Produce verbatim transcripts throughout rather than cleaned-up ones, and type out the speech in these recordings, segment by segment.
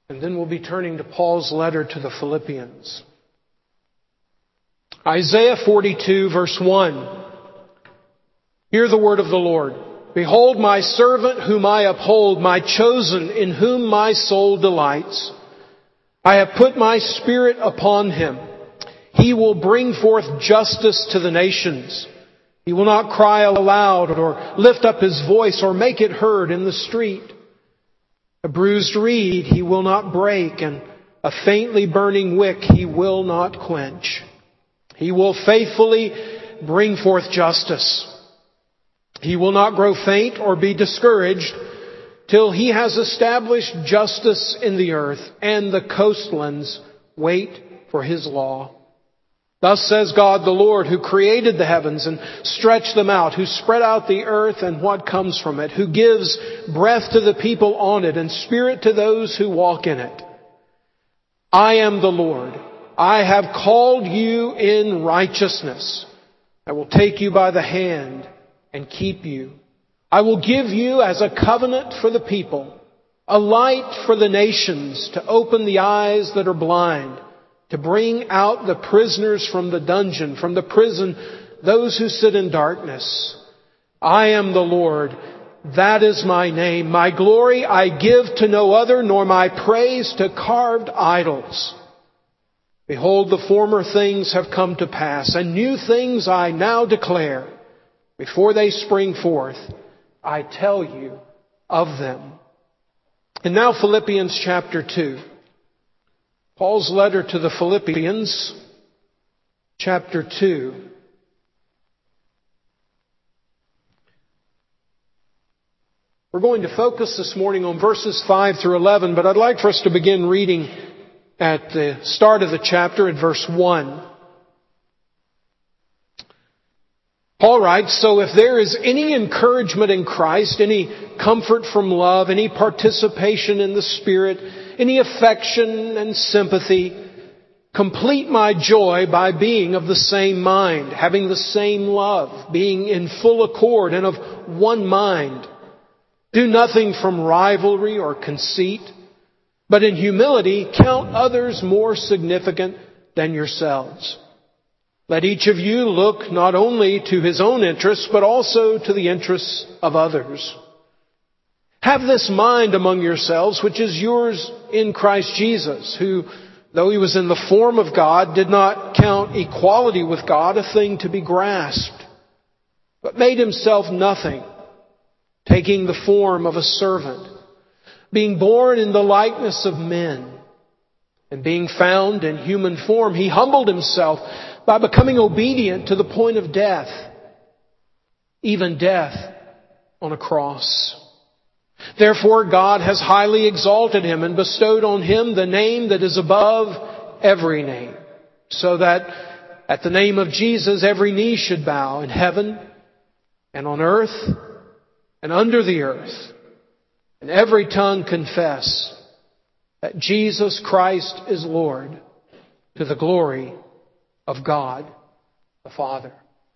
And then we'll be turning to Paul's letter to the Philippians. Isaiah forty-two, verse one. Hear the word of the Lord. Behold my servant whom I uphold, my chosen in whom my soul delights. I have put my spirit upon him. He will bring forth justice to the nations. He will not cry aloud or lift up his voice or make it heard in the street. A bruised reed he will not break, and a faintly burning wick he will not quench. He will faithfully bring forth justice. He will not grow faint or be discouraged till he has established justice in the earth, and the coastlands wait for his law. Thus says God the Lord, who created the heavens and stretched them out, who spread out the earth and what comes from it, who gives breath to the people on it and spirit to those who walk in it. I am the Lord. I have called you in righteousness. I will take you by the hand and keep you. I will give you as a covenant for the people, a light for the nations, to open the eyes that are blind, to bring out the prisoners from the dungeon, from the prison, those who sit in darkness. I am the Lord. That is my name. My glory I give to no other, nor my praise to carved idols. Behold, the former things have come to pass, and new things I now declare. Before they spring forth, I tell you of them. And now Philippians chapter two. Paul's letter to the Philippians, chapter two. We're going to focus this morning on verses five through eleven, but I'd like for us to begin reading at the start of the chapter at verse one. Paul writes, so if there is any encouragement in Christ, any comfort from love, any participation in the Spirit, any affection and sympathy, complete my joy by being of the same mind, having the same love, being in full accord and of one mind. Do nothing from rivalry or conceit, but in humility count others more significant than yourselves. Let each of you look not only to his own interests, but also to the interests of others. Have this mind among yourselves, which is yours in Christ Jesus, who, though he was in the form of God, did not count equality with God a thing to be grasped, but made himself nothing, taking the form of a servant, being born in the likeness of men, and being found in human form, he humbled himself by becoming obedient to the point of death, even death on a cross. Therefore God has highly exalted him and bestowed on him the name that is above every name, so that at the name of Jesus every knee should bow in heaven and on earth and under the earth, and every tongue confess that Jesus Christ is Lord, to the glory of God the Father.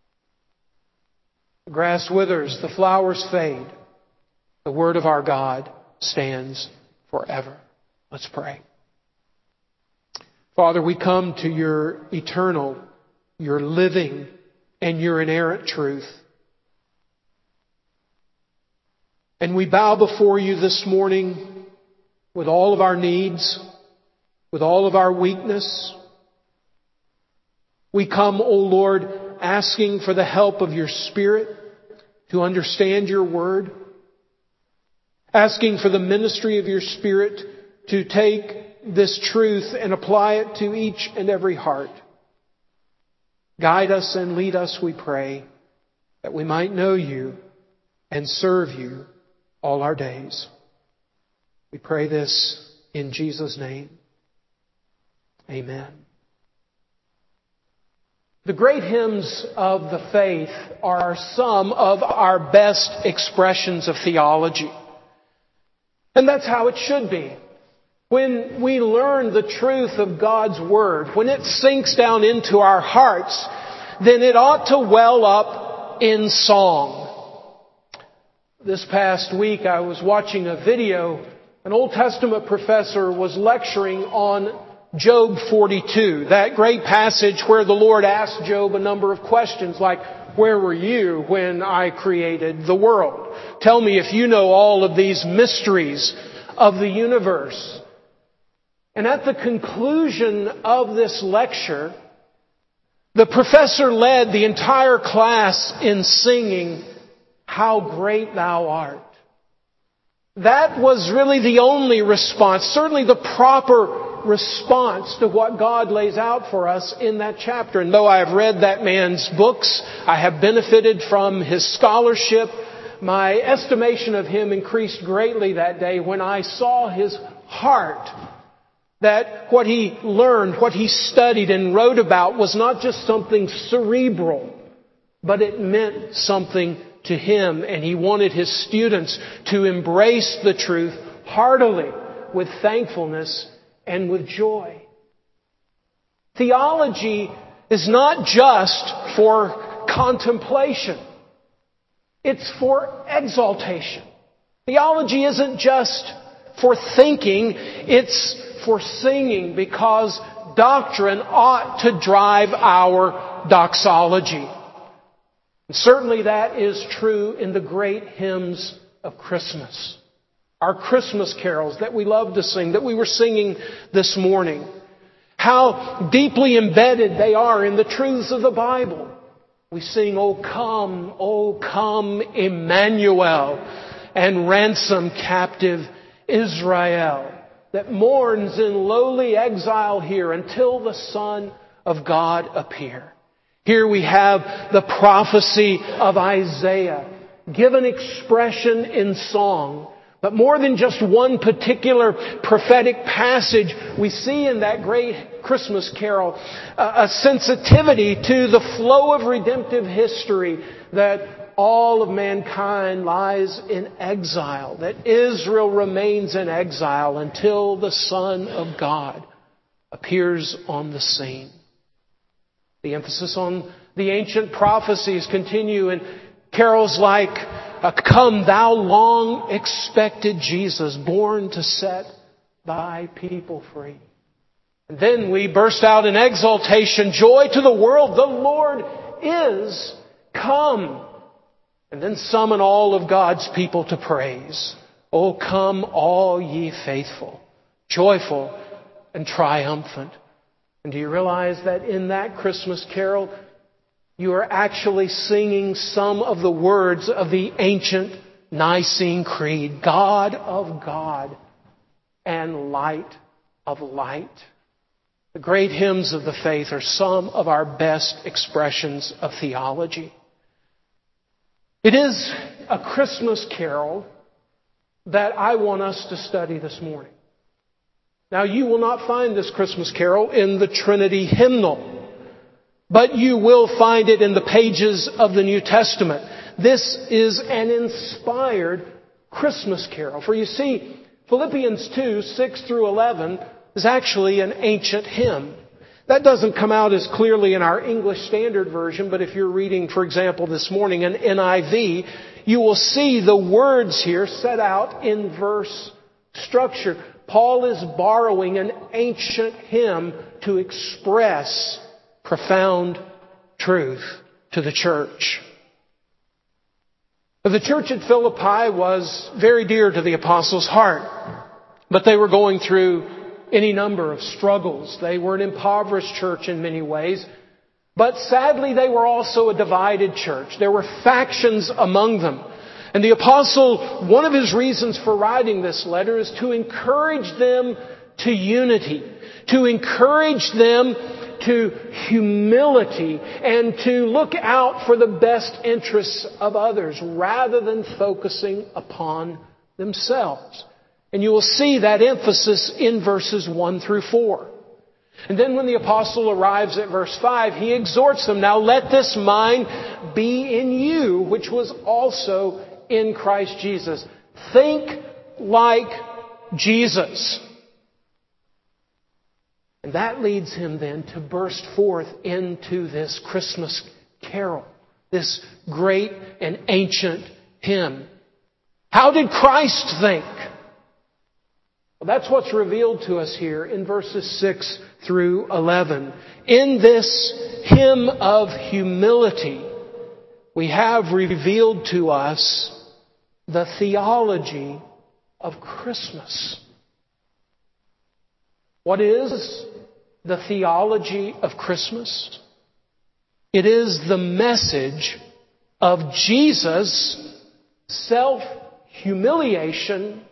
The grass withers, the flowers fade. The word of our God stands forever. Let's pray. Father, we come to your eternal, your living, and your inerrant truth. And we bow before you this morning with all of our needs, with all of our weakness. We come, O Lord, asking for the help of your Spirit to understand your word, asking for the ministry of your Spirit to take this truth and apply it to each and every heart. Guide us and lead us, we pray, that we might know you and serve you all our days. We pray this in Jesus' name. Amen. The great hymns of the faith are some of our best expressions of theology. And that's how it should be. When we learn the truth of God's Word, when it sinks down into our hearts, then it ought to well up in song. This past week I was watching a video An Old Testament professor was lecturing on Job forty-two, that great passage where the Lord asked Job a number of questions like, where were you when I created the world? Tell me if you know all of these mysteries of the universe. And at the conclusion of this lecture, the professor led the entire class in singing, How Great Thou Art. That was really the only response, certainly the proper response to what God lays out for us in that chapter. And though I have read that man's books, I have benefited from his scholarship, my estimation of him increased greatly that day when I saw his heart. That what he learned, what he studied and wrote about was not just something cerebral, but it meant something to him. And he wanted his students to embrace the truth heartily, with thankfulness and with joy. Theology is not just for contemplation. It's for exaltation. Theology isn't just for thinking, it's for singing, because doctrine ought to drive our doxology. And certainly that is true in the great hymns of Christmas. Our Christmas carols that we love to sing, that we were singing this morning. How deeply embedded they are in the truths of the Bible. We sing, O come, O come, Emmanuel, and ransom captive Israel, that mourns in lowly exile here until the Son of God appear. Here we have the prophecy of Isaiah, given expression in song. But more than just one particular prophetic passage, we see in that great Christmas carol a sensitivity to the flow of redemptive history, that all of mankind lies in exile, that Israel remains in exile until the Son of God appears on the scene. The emphasis on the ancient prophecies continue in carols like, Come, thou long expected Jesus, born to set thy people free. And then we burst out in exultation, joy to the world, the Lord is come. And then summon all of God's people to praise. Oh, come all ye faithful, joyful and triumphant. And do you realize that in that Christmas carol, you are actually singing some of the words of the ancient Nicene Creed. God of God and light of light. The great hymns of the faith are some of our best expressions of theology. It is a Christmas carol that I want us to study this morning. Now, you will not find this Christmas carol in the Trinity hymnal, but you will find it in the pages of the New Testament. This is an inspired Christmas carol. For you see, Philippians two, six through eleven is actually an ancient hymn. That doesn't come out as clearly in our English Standard Version, but if you're reading, for example, this morning an N I V, you will see the words here set out in verse structure. Paul is borrowing an ancient hymn to express profound truth to the church. The church at Philippi was very dear to the apostles' heart, but they were going through any number of struggles. They were an impoverished church in many ways, but sadly they were also a divided church. There were factions among them. And the apostle, one of his reasons for writing this letter is to encourage them to unity, to encourage them to humility, and to look out for the best interests of others rather than focusing upon themselves. And you will see that emphasis in verses one through four. And then when the apostle arrives at verse five, he exhorts them, now let this mind be in you, which was also in Christ Jesus. Think like Jesus. And that leads him then to burst forth into this Christmas carol, this great and ancient hymn. How did Christ think? Well, that's what's revealed to us here in verses six through eleven. In this hymn of humility, we have revealed to us the theology of Christmas. What is the theology of Christmas? It is the message of Jesus' self-humiliation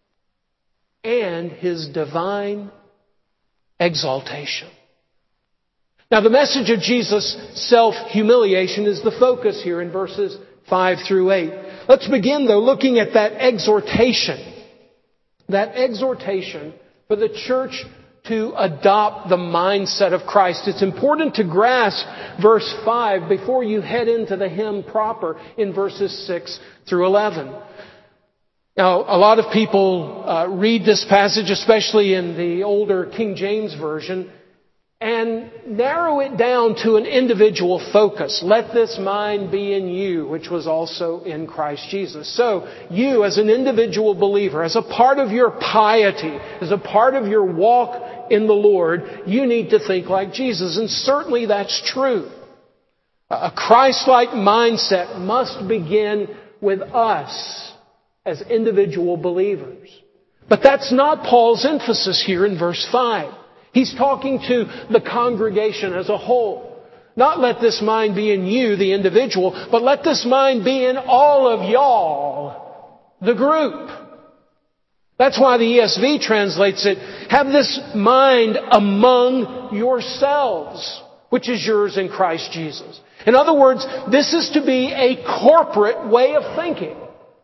and His divine exaltation. Now, the message of Jesus' self-humiliation is the focus here in verses five through eight. Let's begin, though, looking at that exhortation. That exhortation for the church to adopt the mindset of Christ. It's important to grasp verse five before you head into the hymn proper in verses six through eleven. Now, a lot of people uh, read this passage, especially in the older King James Version, and narrow it down to an individual focus. Let this mind be in you, which was also in Christ Jesus. So, you as an individual believer, as a part of your piety, as a part of your walk in the Lord, you need to think like Jesus. And certainly that's true. A Christ-like mindset must begin with us as individual believers. But that's not Paul's emphasis here in verse five. He's talking to the congregation as a whole. Not let this mind be in you, the individual, but let this mind be in all of y'all, the group. That's why the E S V translates it, have this mind among yourselves, which is yours in Christ Jesus. In other words, this is to be a corporate way of thinking.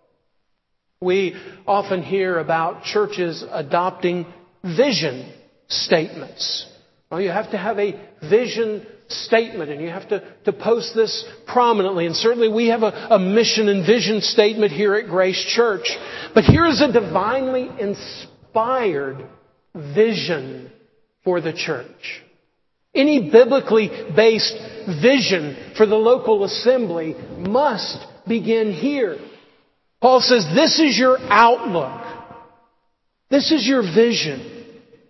We often hear about churches adopting vision statements. Well, you have to have a vision statement, and you have to, to post this prominently. And certainly we have a, a mission and vision statement here at Grace Church. But here is a divinely inspired vision for the church. Any biblically based vision for the local assembly must begin here. Paul says, this is your outlook. This is your vision.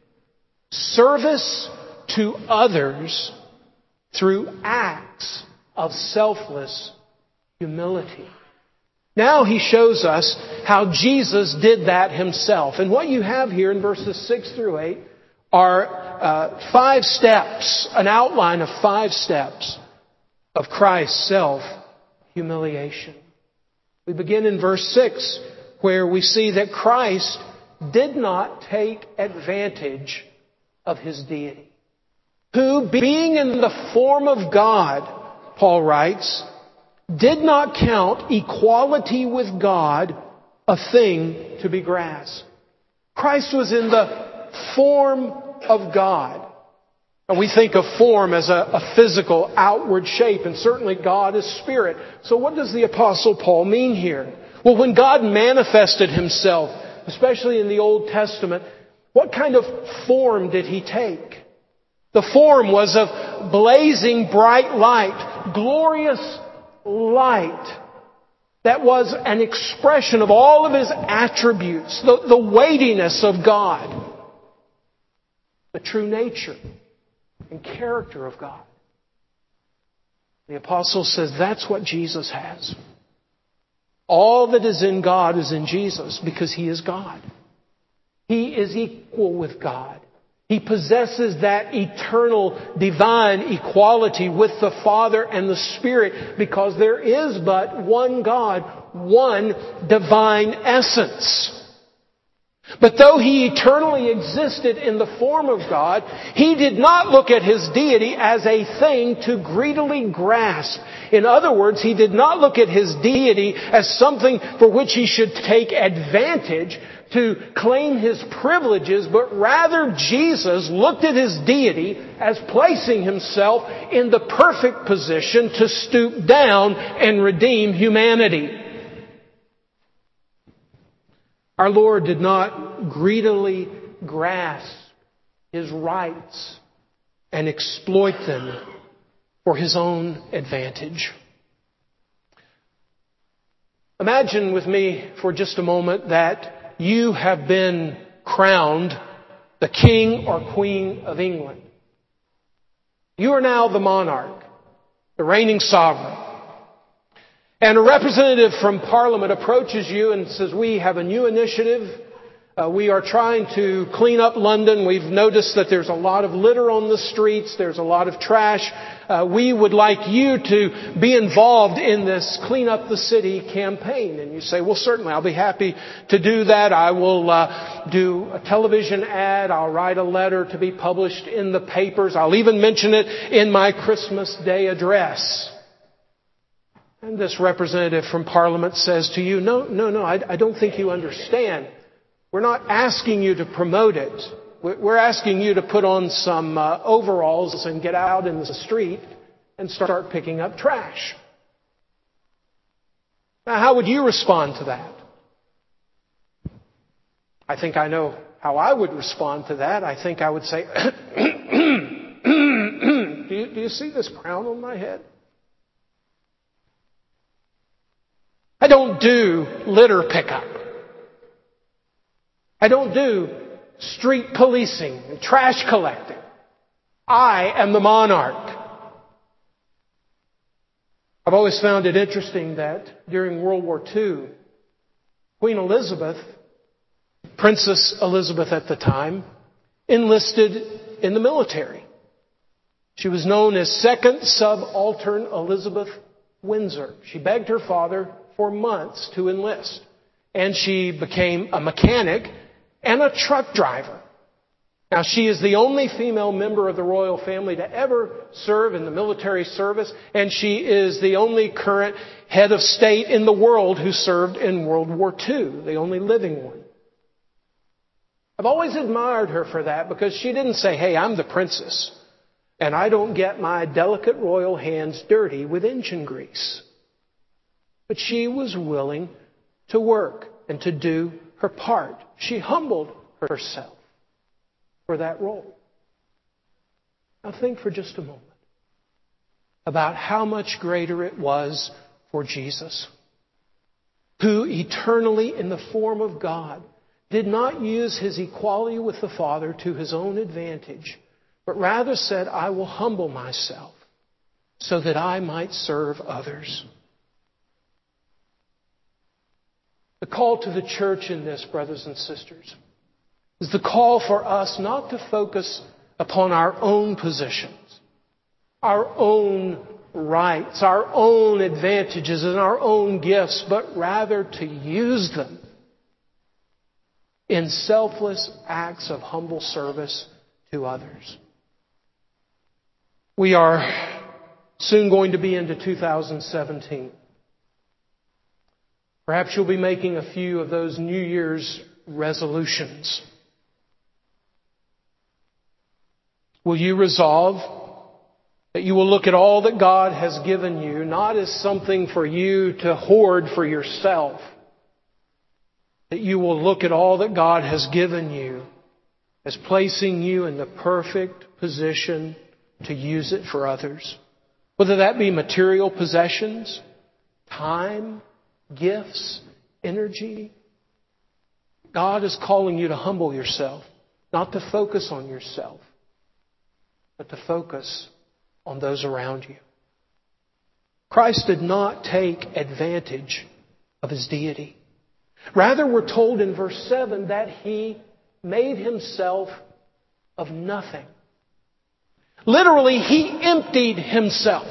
Service to others through acts of selfless humility. Now he shows us how Jesus did that himself. And what you have here in verses six through eight are uh, five steps, an outline of five steps of Christ's self-humiliation. We begin in verse six, where we see that Christ did not take advantage of His deity. Who, being in the form of God, Paul writes, did not count equality with God a thing to be grasped. Christ was in the form of God. And we think of form as a, a physical, outward shape, and certainly God is spirit. So what does the Apostle Paul mean here? Well, when God manifested Himself, especially in the Old Testament, what kind of form did He take? The form was of blazing bright light, glorious light that was an expression of all of His attributes, the, the weightiness of God, the true nature and character of God. The apostle says that's what Jesus has. All that is in God is in Jesus because He is God. He is equal with God. He possesses that eternal divine equality with the Father and the Spirit because there is but one God, one divine essence. But though He eternally existed in the form of God, He did not look at His deity as a thing to greedily grasp. In other words, He did not look at His deity as something for which He should take advantage to claim His privileges, but rather Jesus looked at His deity as placing Himself in the perfect position to stoop down and redeem humanity. Our Lord did not greedily grasp His rights and exploit them for His own advantage. Imagine with me for just a moment that you have been crowned the King or Queen of England. You are now the monarch, the reigning sovereign. And a representative from Parliament approaches you and says, we have a new initiative. Uh, we are trying to clean up London. We've noticed that there's a lot of litter on the streets. There's a lot of trash. Uh, we would like you to be involved in this Clean Up the City campaign. And you say, well, certainly, I'll be happy to do that. I will uh, do a television ad. I'll write a letter to be published in the papers. I'll even mention it in my Christmas Day address. And this representative from Parliament says to you, no, no, no, I, I don't think you understand. We're not asking you to promote it. We're asking you to put on some uh, overalls and get out in the street and start picking up trash. Now, how would you respond to that? I think I know how I would respond to that. I think I would say, do, you, do you see this crown on my head? I don't do litter pickup. I don't do street policing and trash collecting. I am the monarch. I've always found it interesting that during World War Two, Queen Elizabeth, Princess Elizabeth at the time, enlisted in the military. She was known as Second Subaltern Elizabeth Windsor. She begged her father for months to enlist. And she became a mechanic and a truck driver. Now, she is the only female member of the royal family to ever serve in the military service, and she is the only current head of state in the world who served in World War Two, the only living one. I've always admired her for that because she didn't say, hey, I'm the princess, and I don't get my delicate royal hands dirty with engine grease. But she was willing to work and to do her part. She humbled herself for that role. Now think for just a moment about how much greater it was for Jesus, who eternally in the form of God did not use His equality with the Father to His own advantage, but rather said, I will humble myself so that I might serve others. The call to the church in this, brothers and sisters, is the call for us not to focus upon our own positions, our own rights, our own advantages, and our own gifts, but rather to use them in selfless acts of humble service to others. We are soon going to be into two thousand seventeen. Perhaps you'll be making a few of those New Year's resolutions. Will you resolve that you will look at all that God has given you, not as something for you to hoard for yourself, that you will look at all that God has given you as placing you in the perfect position to use it for others? Whether that be material possessions, time, gifts, energy. God is calling you to humble yourself, not to focus on yourself, but to focus on those around you. Christ did not take advantage of His deity. Rather, we're told in verse seven that He made Himself of nothing. Literally, He emptied Himself.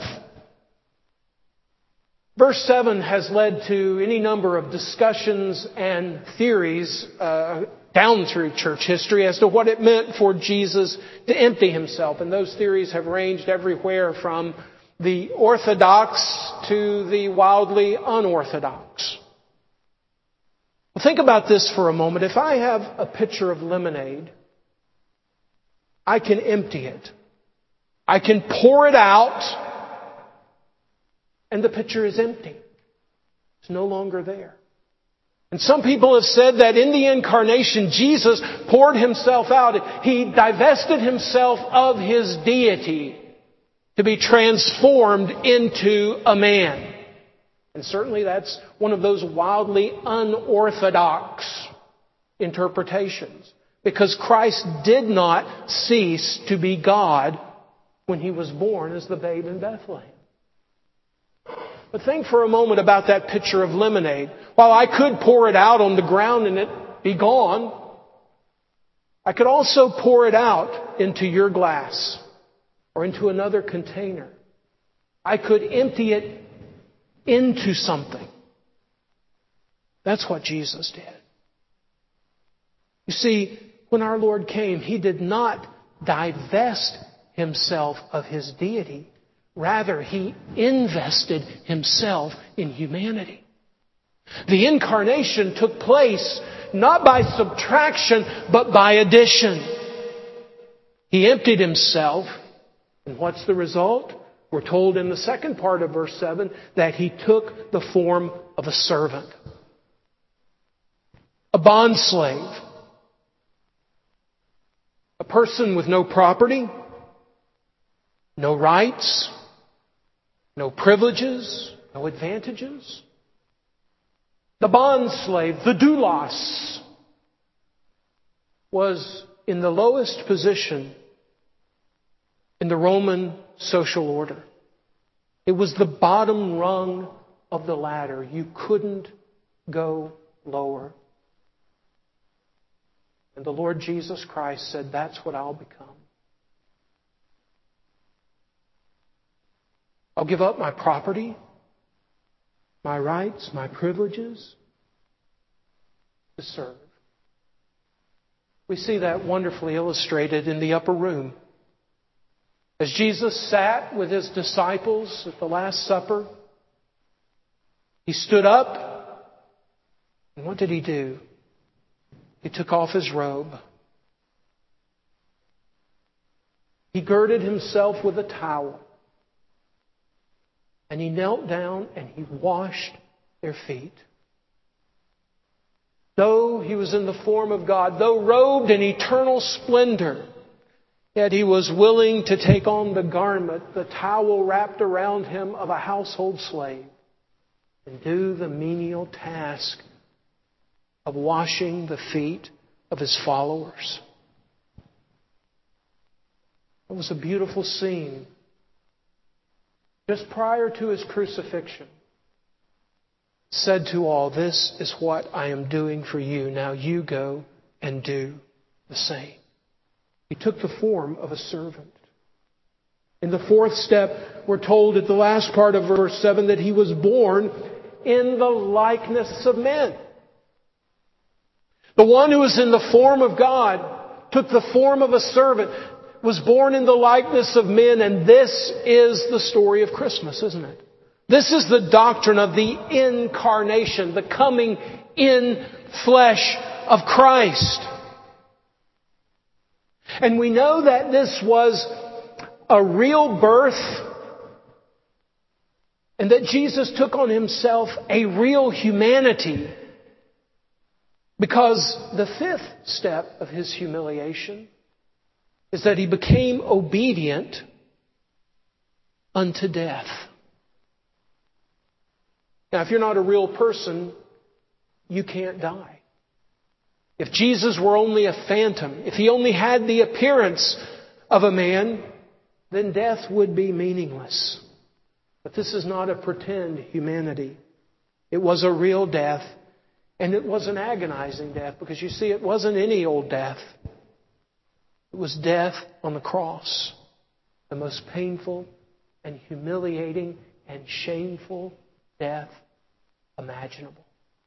Verse seven has led to any number of discussions and theories uh, down through church history as to what it meant for Jesus to empty Himself. And those theories have ranged everywhere from the orthodox to the wildly unorthodox. Well, think about this for a moment. If I have a pitcher of lemonade, I can empty it. I can pour it out, and the pitcher is empty. It's no longer there. And some people have said that in the incarnation, Jesus poured Himself out. He divested Himself of His deity to be transformed into a man. And certainly that's one of those wildly unorthodox interpretations. Because Christ did not cease to be God when He was born as the babe in Bethlehem. But think for a moment about that pitcher of lemonade. While I could pour it out on the ground and it be gone, I could also pour it out into your glass or into another container. I could empty it into something. That's what Jesus did. You see, when our Lord came, He did not divest Himself of His deity. Rather, He invested Himself in humanity. The incarnation took place not by subtraction, but by addition. He emptied Himself. And what's the result? We're told in the second part of verse seven that He took the form of a servant. A bondslave. A person with no property, no rights, no privileges, no advantages. The bondslave, the doulos, was in the lowest position in the Roman social order. It was the bottom rung of the ladder. You couldn't go lower. And the Lord Jesus Christ said, that's what I'll become. I'll give up my property, my rights, my privileges to serve. We see that wonderfully illustrated in the upper room. As Jesus sat with His disciples at the Last Supper, He stood up, and what did He do? He took off His robe. He girded Himself with a towel. And He knelt down and He washed their feet. Though He was in the form of God, though robed in eternal splendor, yet He was willing to take on the garment, the towel wrapped around Him of a household slave, and do the menial task of washing the feet of His followers. It was a beautiful scene. Just prior to His crucifixion, said to all, this is what I am doing for you. Now you go and do the same. He took the form of a servant. In the fourth step, we're told at the last part of verse seven that He was born in the likeness of men. The one who was in the form of God took the form of a servant, was born in the likeness of men, and this is the story of Christmas, isn't it? This is the doctrine of the incarnation, the coming in flesh of Christ. And we know that this was a real birth, and that Jesus took on Himself a real humanity, because the fifth step of His humiliation is that He became obedient unto death. Now, if you're not a real person, you can't die. If Jesus were only a phantom, if He only had the appearance of a man, then death would be meaningless. But this is not a pretend humanity. It was a real death, and it was an agonizing death, because you see, it wasn't any old death. It was death on the cross, the most painful and humiliating and shameful death imaginable.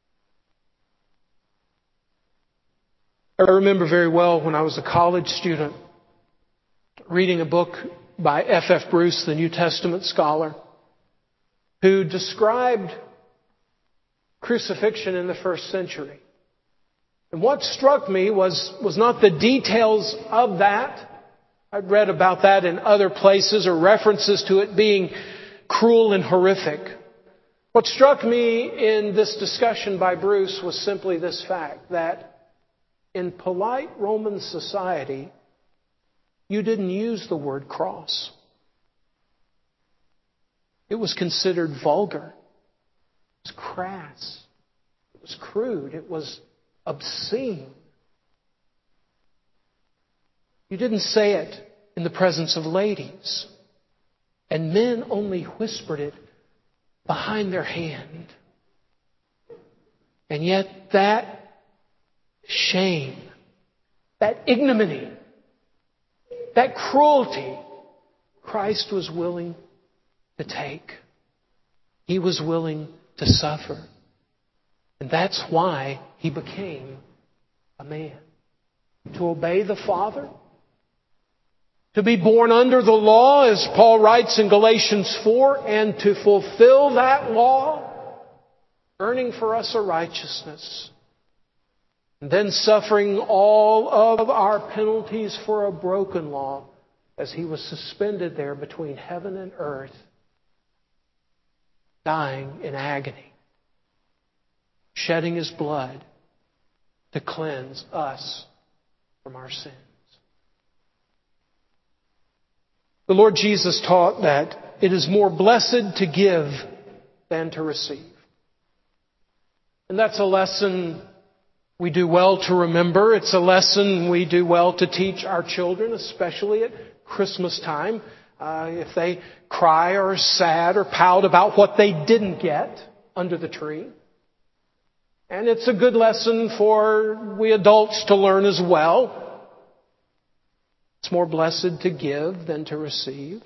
I remember very well when I was a college student reading a book by F F Bruce, the New Testament scholar, who described crucifixion in the first century. And what struck me was, was not the details of that. I'd read about that in other places, or references to it being cruel and horrific. What struck me in this discussion by Bruce was simply this fact, that in polite Roman society, you didn't use the word cross. It was considered vulgar. It was crass. It was crude. It was obscene. You didn't say it in the presence of ladies. And men only whispered it behind their hand. And yet that shame, that ignominy, that cruelty, Christ was willing to take. He was willing to suffer. And that's why He became a man. To obey the Father. To be born under the law, as Paul writes in Galatians four, and to fulfill that law, earning for us a righteousness. And then suffering all of our penalties for a broken law as He was suspended there between heaven and earth, dying in agony, shedding His blood to cleanse us from our sins. The Lord Jesus taught that it is more blessed to give than to receive. And that's a lesson we do well to remember. It's a lesson we do well to teach our children, especially at Christmas time. Uh, if they cry or are sad or pout about what they didn't get under the tree. And it's a good lesson for we adults to learn as well. It's more blessed to give than to receive.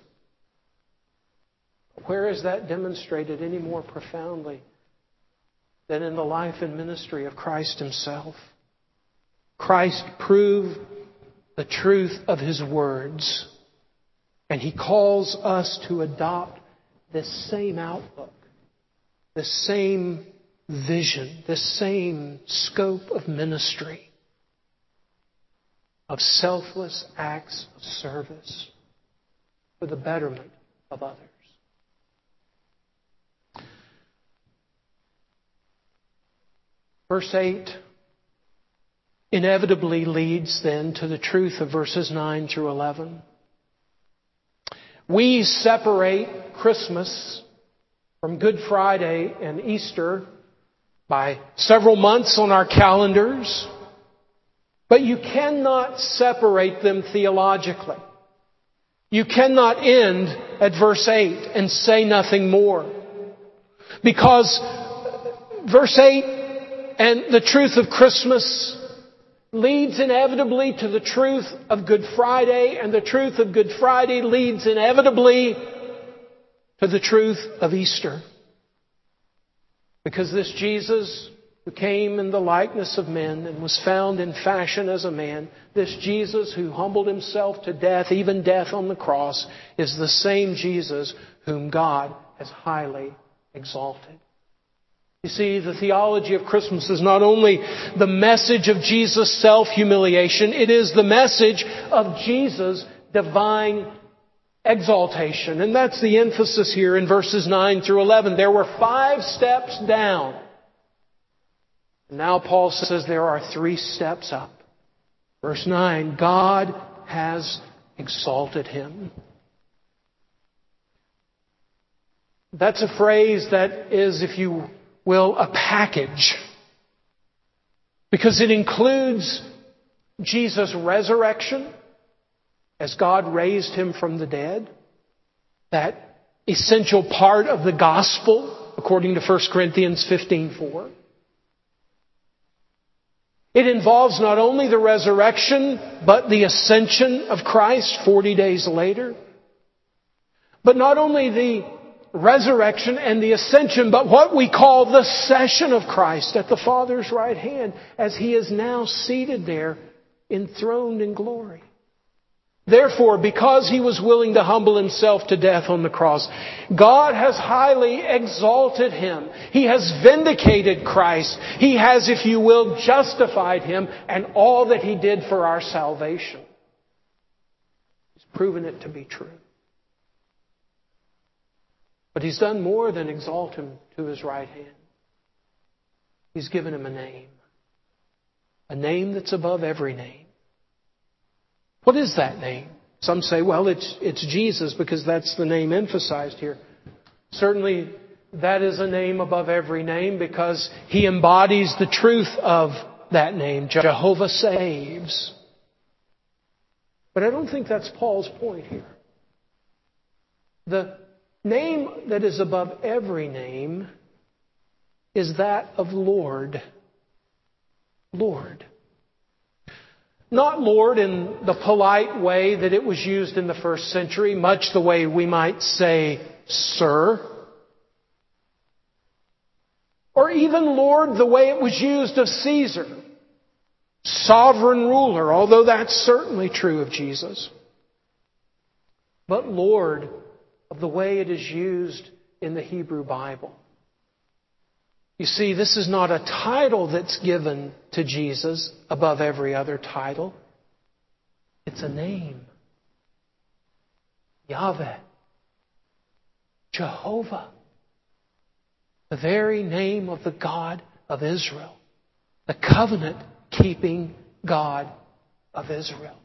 Where is that demonstrated any more profoundly than in the life and ministry of Christ Himself? Christ proved the truth of His words, and He calls us to adopt this same outlook, this same vision, this same scope of ministry, of selfless acts of service for the betterment of others. Verse eight inevitably leads then to the truth of verses nine through eleven. We separate Christmas from Good Friday and Easter by several months on our calendars. But you cannot separate them theologically. You cannot end at verse eight and say nothing more. Because verse eight and the truth of Christmas leads inevitably to the truth of Good Friday, and the truth of Good Friday leads inevitably to the truth of Easter. Because this Jesus who came in the likeness of men and was found in fashion as a man, this Jesus who humbled Himself to death, even death on the cross, is the same Jesus whom God has highly exalted. You see, the theology of Christmas is not only the message of Jesus' self-humiliation, it is the message of Jesus' divine exaltation. And that's the emphasis here in verses nine through eleven. There were five steps down. Now Paul says there are three steps up. Verse nine, God has exalted Him. That's a phrase that is, if you will, a package. Because it includes Jesus' resurrection as God raised Him from the dead. That essential part of the gospel, according to First Corinthians fifteen four. It involves not only the resurrection, but the ascension of Christ forty days later. But not only the resurrection and the ascension, but what we call the session of Christ at the Father's right hand, as He is now seated there, enthroned in glory. Therefore, because He was willing to humble Himself to death on the cross, God has highly exalted Him. He has vindicated Christ. He has, if you will, justified Him and all that He did for our salvation. He's proven it to be true. But He's done more than exalt Him to His right hand. He's given Him a name. A name that's above every name. What is that name? Some say, well, it's it's Jesus because that's the name emphasized here. Certainly, that is a name above every name because He embodies the truth of that name. Jehovah saves. But I don't think that's Paul's point here. The name that is above every name is that of Lord. Lord. Not Lord in the polite way that it was used in the first century, much the way we might say, Sir. Or even Lord the way it was used of Caesar. Sovereign ruler, although that's certainly true of Jesus. But Lord of the way it is used in the Hebrew Bible. You see, this is not a title that's given to Jesus above every other title. It's a name. Yahweh. Jehovah. The very name of the God of Israel. The covenant-keeping God of Israel.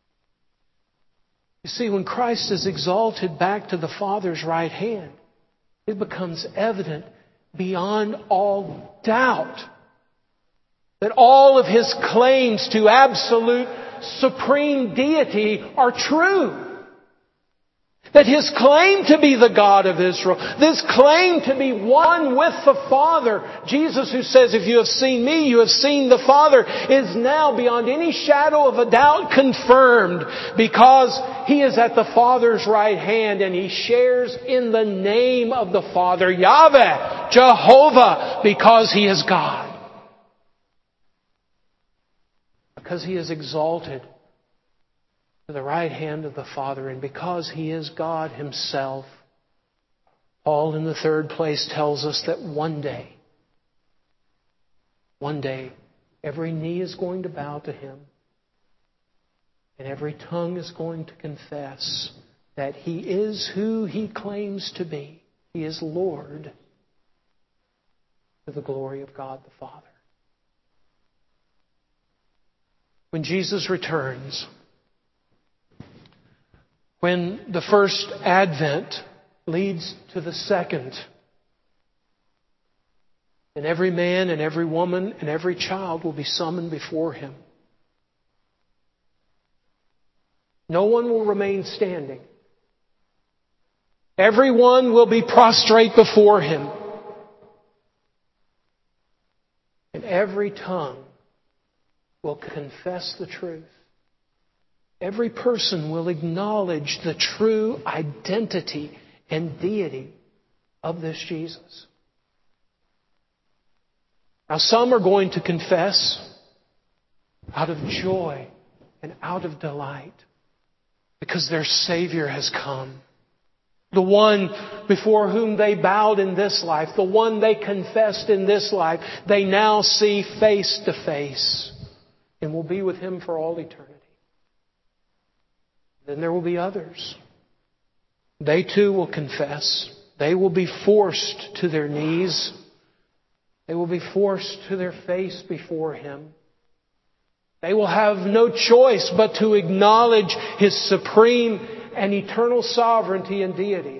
You see, when Christ is exalted back to the Father's right hand, it becomes evident beyond all doubt that all of His claims to absolute supreme deity are true. That His claim to be the God of Israel, this claim to be one with the Father, Jesus who says, if you have seen me, you have seen the Father, is now beyond any shadow of a doubt confirmed because He is at the Father's right hand and He shares in the name of the Father, Yahweh, Jehovah, because He is God. Because He is exalted to the right hand of the Father, and because He is God Himself, Paul in the third place tells us that one day, one day, every knee is going to bow to Him, and every tongue is going to confess that He is who He claims to be. He is Lord, to the glory of God the Father. When Jesus returns, when the first advent leads to the second, and every man and every woman and every child will be summoned before Him. No one will remain standing. Everyone will be prostrate before Him. And every tongue will confess the truth. Every person will acknowledge the true identity and deity of this Jesus. Now, some are going to confess out of joy and out of delight because their Savior has come. The one before whom they bowed in this life, the one they confessed in this life, they now see face to face and will be with Him for all eternity. Then there will be others. They too will confess. They will be forced to their knees. They will be forced to their face before Him. They will have no choice but to acknowledge His supreme and eternal sovereignty and deity.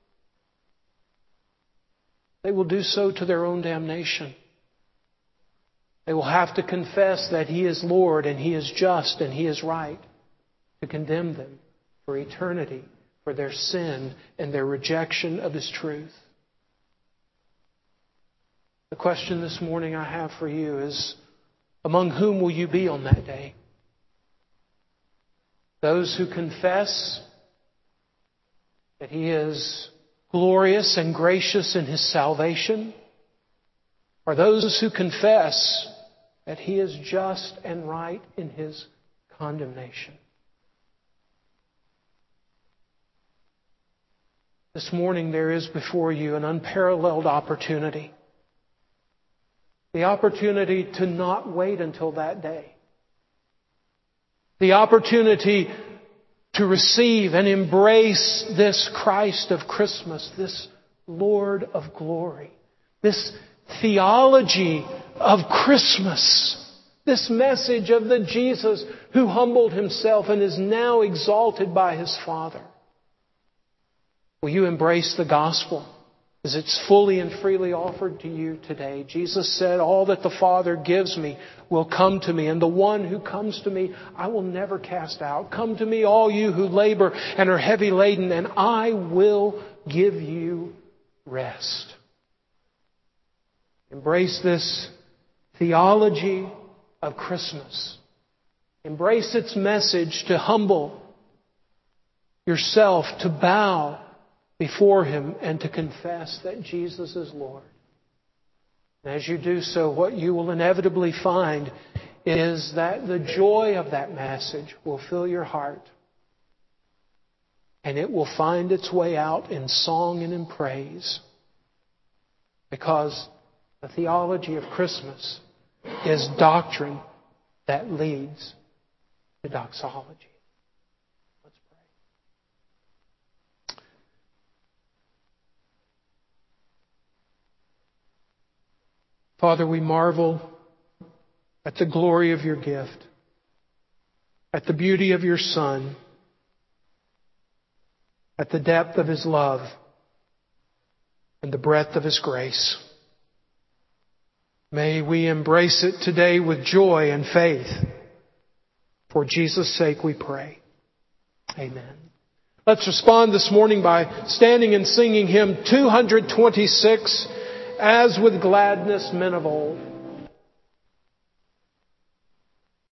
They will do so to their own damnation. They will have to confess that He is Lord and He is just and He is right, to condemn them for eternity, for their sin and their rejection of His truth. The question this morning I have for you is, among whom will you be on that day? Those who confess that He is glorious and gracious in His salvation? Or those who confess that He is just and right in His condemnation? This morning there is before you an unparalleled opportunity. The opportunity to not wait until that day. The opportunity to receive and embrace this Christ of Christmas, this Lord of glory, this theology of Christmas, this message of the Jesus who humbled Himself and is now exalted by His Father. Will you embrace the gospel? as it's fully and freely offered to you today. Jesus said, all that the Father gives me will come to me, and the one who comes to me I will never cast out. Come to me, all you who labor and are heavy laden, and I will give you rest. Embrace this theology of Christmas. Embrace its message to humble yourself, to bow before Him, and to confess that Jesus is Lord. And as you do so, what you will inevitably find is that the joy of that message will fill your heart. And it will find its way out in song and in praise. Because the theology of Christmas is doctrine that leads to doxology. Let's pray. Father, we marvel at the glory of your gift, at the beauty of your Son, at the depth of His love, and the breadth of His grace. May we embrace it today with joy and faith. For Jesus' sake we pray. Amen. Let's respond this morning by standing and singing hymn two twenty-six, As with Gladness Men of Old.